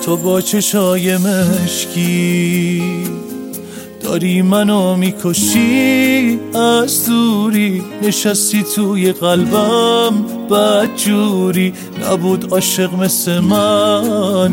تو با چشای مشکی داری منو میکشی، از دوری نشستی توی قلبم بدجوری، نبود عاشق مثل من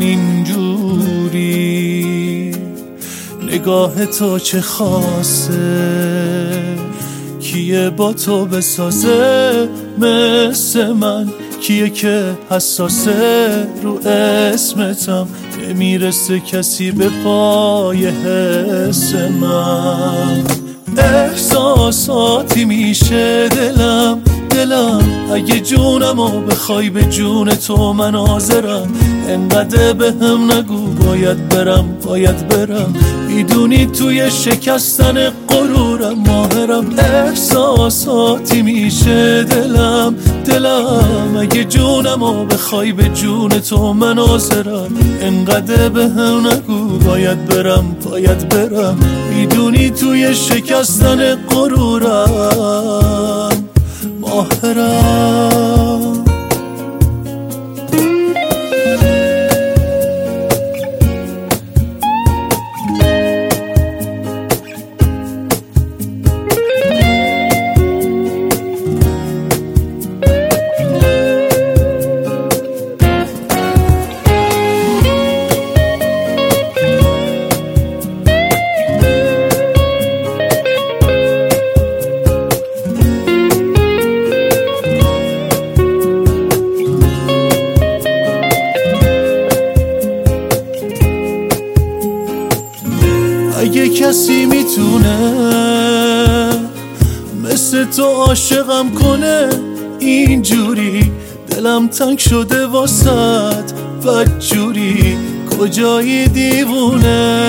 اینجوری. نگاه تو چه خاصه، کیه با تو بسازه مثل من، کیه که حساسه رو اسمتم، نمیرسه کسی به پای حس من. احساساتی میشه دلم اگه جونمو بخوای به جون تو من حاضرم، انقدر به هم نگو باید برم، میدونی توی شکستن غرورم ماهرم. احساساتی میشه دلم اگه جونمو بخوای به جون تو من حاضرم، انقدر به هم نگو باید برم، میدونی توی شکستن غرورم ماهرم. اگه کسی میتونه مثل تو عاشقم کنه اینجوری، دلم تنگ شده واسط بدجوری، کجایی دیوونه؟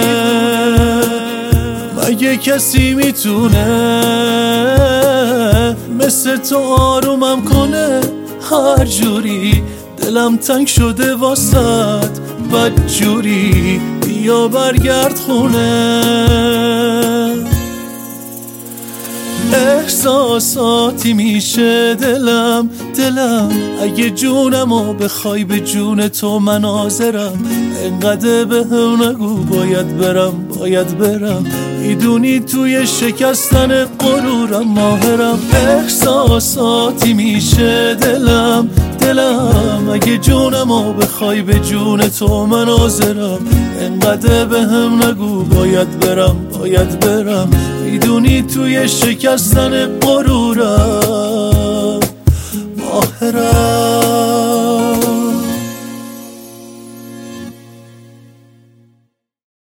مگه کسی میتونه مثل تو آرومم کنه هر جوری، دلم تنگ شده واسط بدجوری، بیا برگرد خونه. احساساتی میشه دلم اگه جونمو بخوای به جون تو من حاضرم، انقدر به هم نگو باید برم، میدونی توی شکستن غرورم ماهرم. احساساتی میشه دلم اگه جونمو بخوای به جون تو من حاضرم، انقدر به هم نگو باید برم، میدونی توی شکستن غرورم ماهرم.